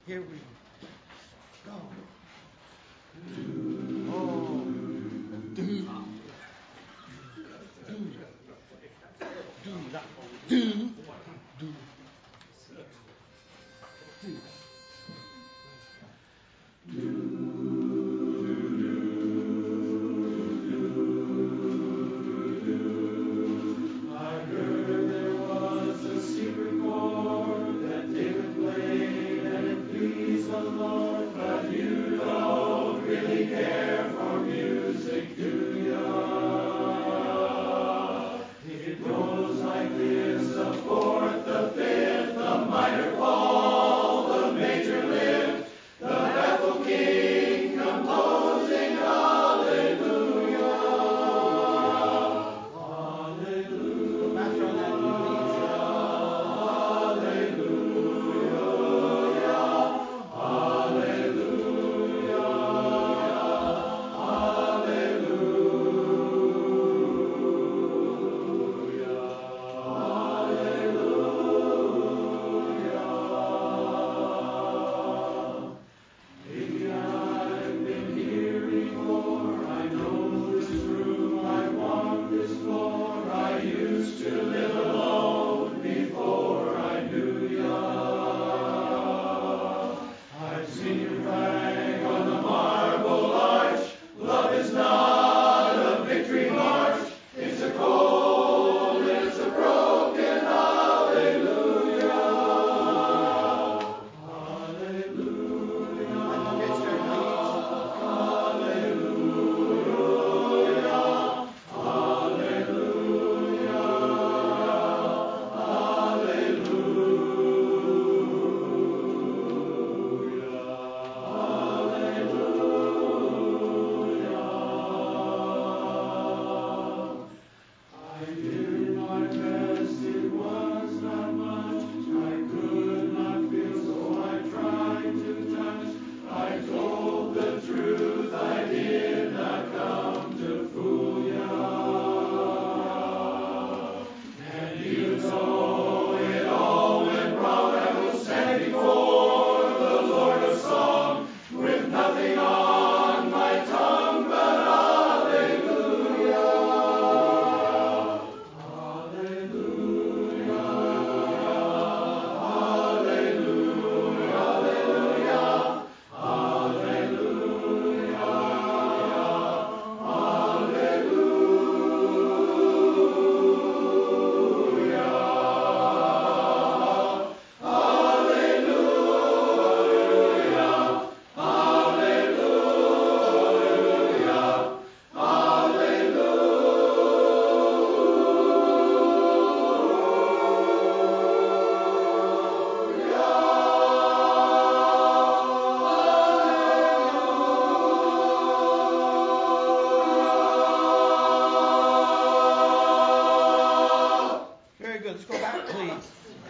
Here we go. Oh. Do. That. Do. Let's go back, please.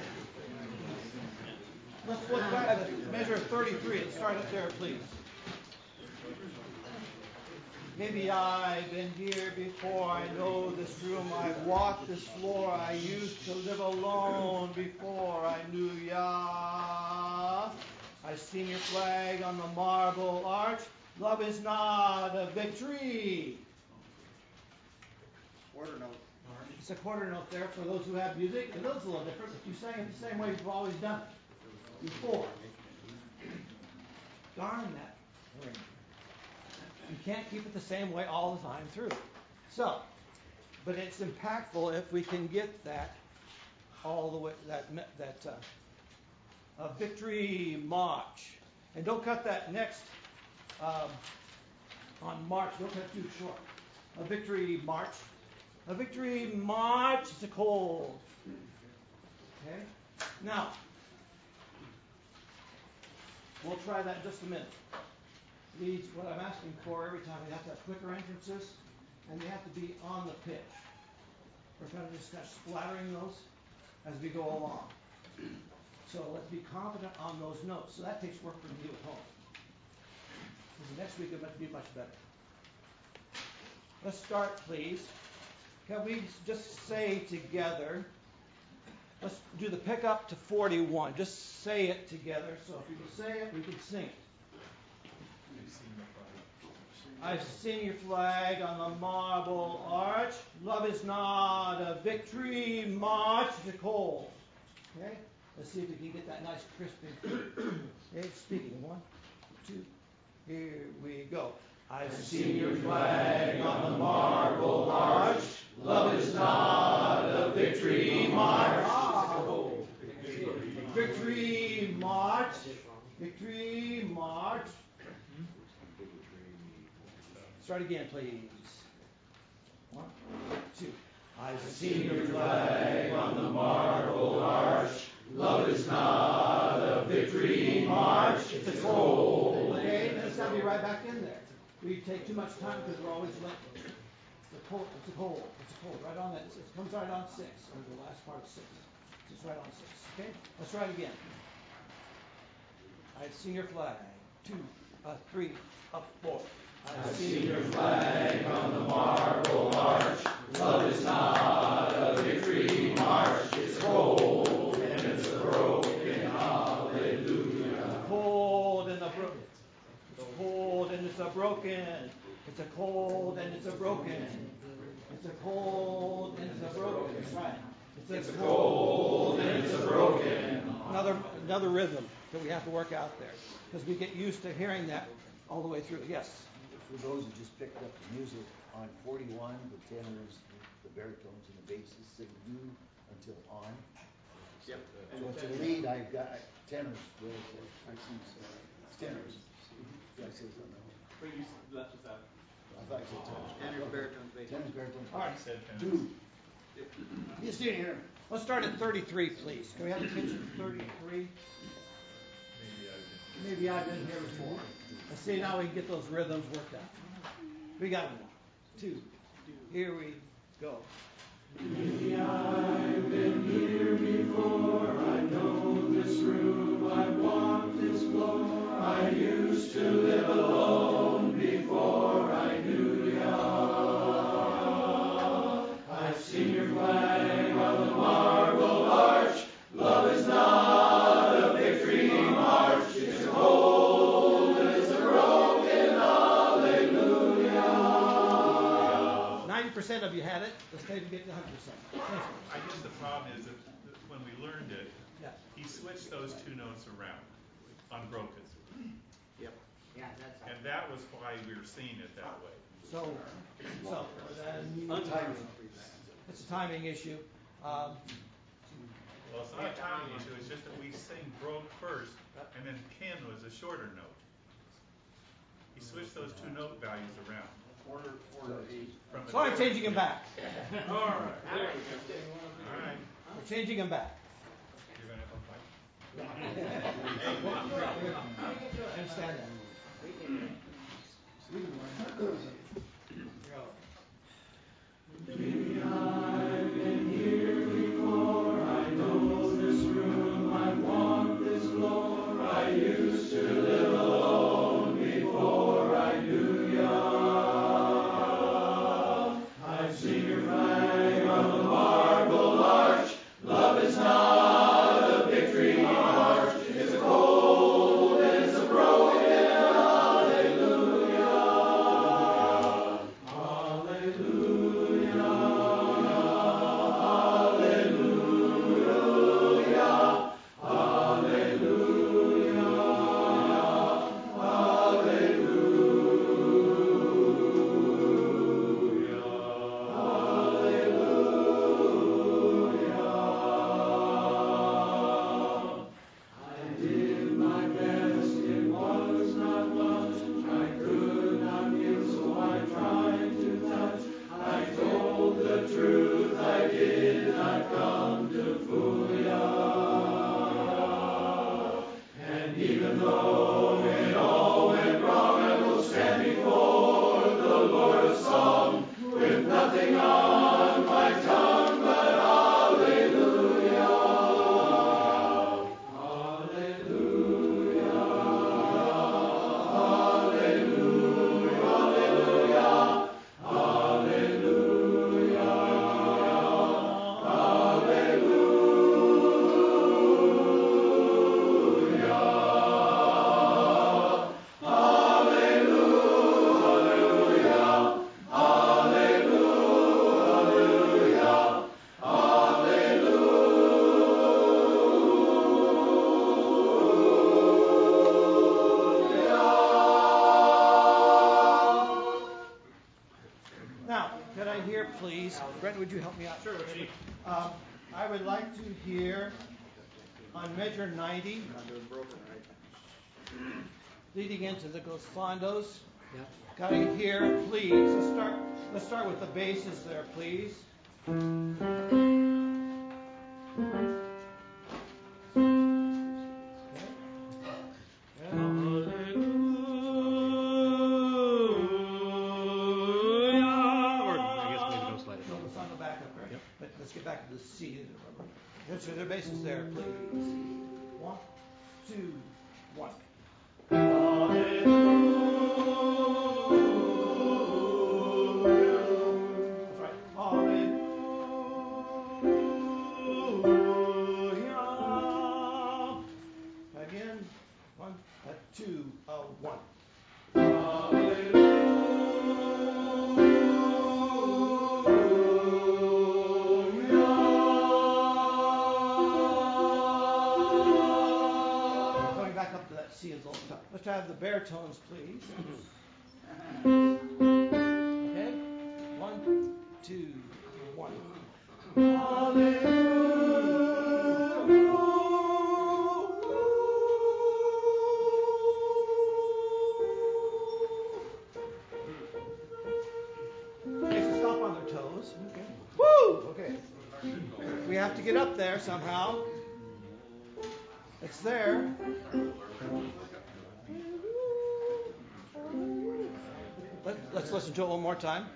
Let's look back at measure 33. Let's start it there, please. Maybe I've been here before. I know this room. I've walked this floor. I used to live alone before I knew ya. I've seen your flag on the marble arch. Love is not a victory. Quarter note. It's a quarter note there for those who have music. It looks a little different, but you sang it the same way you've always done it before. Darn that ring. You can't keep it the same way all the time through. So, but it's impactful if we can get that all the way, that victory march. And don't cut that next on march. Don't cut too short. A victory march. A victory march to cold. Okay? Now, we'll try that in just a minute. Leads, what I'm asking for every time, we have to have quicker entrances, and they have to be on the pitch. We're kind of just kind of splattering those as we go along. So let's be confident on those notes. So that takes work from you at home. Because next week it might be much better. Let's start, please. Can we just say together, Let's do the pickup to 41. Just say it together. So if you can say it, we can sing it. I've seen your flag on the marble arch. Love is not a victory march. It's cold. Okay? Let's see if we can get that nice crispy. Okay, speaking. 1, 2. Here we go. I've seen your flag on the marble arch. Love is not a victory march. Victory march. Victory march. Start again, please. 1, 2. I've seen your flag on the marble arch. Love is not a victory march. It's a cold. Okay, it's got to be right back in there. We take too much time because we're always late. It's a cold. It's a cold. It's a cold. Right on that. It comes right on 6, or the last part of 6. It's right on 6. Okay, let's try it again. I've seen your flag. 2, 3, up, 4. I've seen your flag on the marble arch. Love is not a victory march. It's cold and it's a broken hallelujah. It's a cold and a broken. It's a cold and it's a broken. It's a cold and it's a broken. It's a cold and it's a broken. That's right. It's a cold and it's a broken. Another rhythm that we have to work out there because we get used to hearing that all the way through. Yes. For those who just picked up the music, on 41, the tenors, the baritones, and the basses sing do until on. Yep. So to the lead, I've got tenors. I see tenors. Did I say something else? But you left us out. I thought you said tenors. Tenors, baritones, basses. Tenors, baritones. All right. 2. You stay here. Let's start at 33, please. Can we have the attention at 33? Maybe I've been here before. Let's see now we can get those rhythms worked out. We got 1, 2. Here we go. Maybe I've been here before. I know this room. I walked this floor. I used to live alone before I knew ya. I've seen your flag on the marble arch. Love is not a victory march. It's a cold and it's a broken hallelujah. 90% of you had it. Let's try to get to 100%. I guess the problem is that when we learned it, he switched those 2 notes around on broken. Yep. Yeah, that's and that was why we were seeing it that way. So then it's a timing issue. Well, it's not a timing issue. It's just that we sing broke first, and then Ken was a shorter note. He switched those 2 note values around. So I'm changing them back. All right. There we go. All right. We're changing them back. You're going to have a fight. I understand that. Maybe I've been here before. I know this room. I walked this floor. I used to live alone before I knew ya. I've seen your flag on the marble arch. Love is not a victory march. It's a cold and it's a broken hallelujah. Hallelujah. Hallelujah. Hallelujah. please. Brent, would you help me out? Sure, Chief. I would like to hear on measure 90, Not doing broken, right? leading into the glissandos. Yep. Got to hear, please. Let's start with the basses there, please. Let's get back to the C. Let's hear their basses there, please. 1, 2, 1. That's right. Hallelujah. Again. 1, 2, 1. Let's have the baritones, please. Okay? 1, 2, 1. Okay, so stop on their toes. Okay. Woo! Okay. We have to get up there somehow. It's there. Let's listen to it one more time.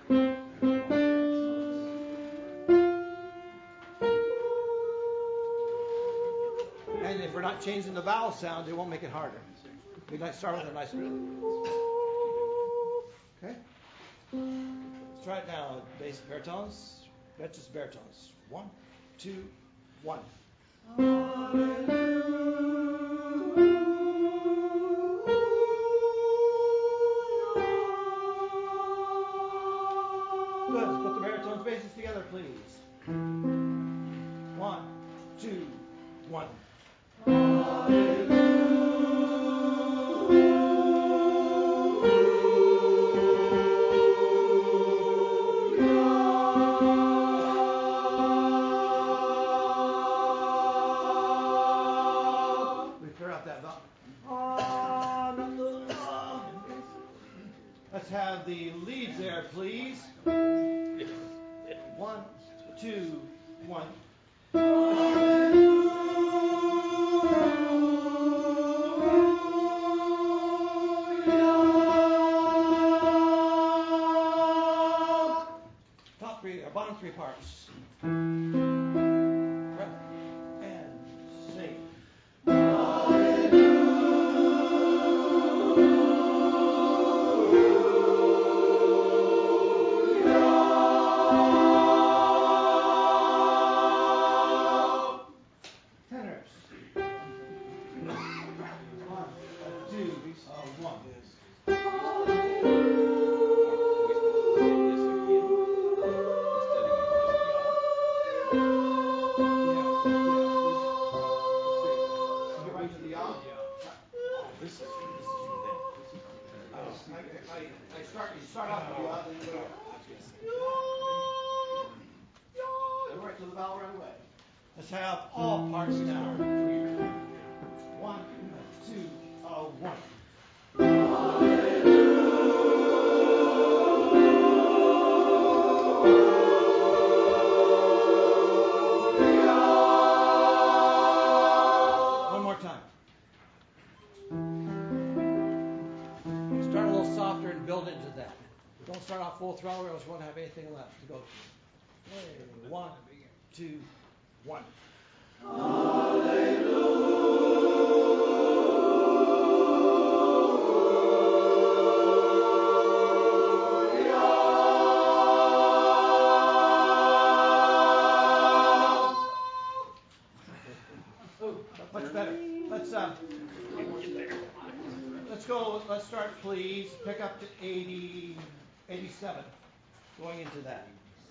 And if we're not changing the vowel sound, it won't make it harder. We'd like to start with a nice. Okay? Let's try it now. Bass baritones. That's just baritones. 1, 2, 1. Good. Let's put the baritones basses together, please. 1, 2, 1. We clear out that vowel. Let's have the leads there, please. 1, 2, 1. Top three, or bottom three parts. Breath and sing. Tenors. 1, 2, 1. Get right to the yaw. You start off with the yaw, then you go. Go right to the vowel right away. Let's have all parts now. 1, 2, 1. One more time. Start a little softer and build into that. Don't start off full throttle or else you won't have anything left to go to. Okay, 1, 2, 1. Much better. Let's go. Let's start, please. Pick up to 80, 87. Going into that.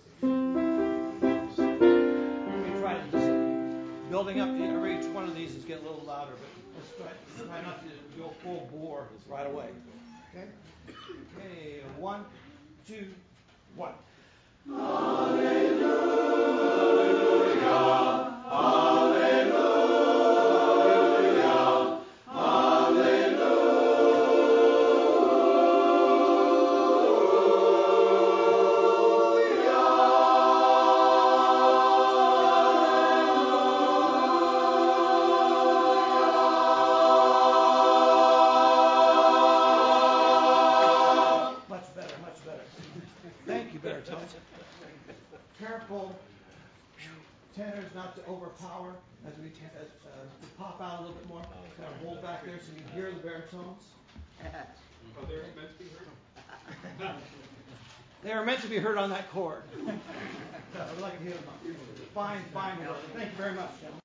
We try to just building up. Every each one of these is getting a little louder, but let's try not to go full bore right away. Okay. Okay. 1, 2, 1. Much better, much better. Thank you, baritones. Careful, tenors, not to overpower as we pop out a little bit more. Kind of hold back there so you hear the baritones. Oh, they're meant to be heard? They are meant to be heard on that chord. I would like to hear them. Fine work. Thank you very much, gentlemen.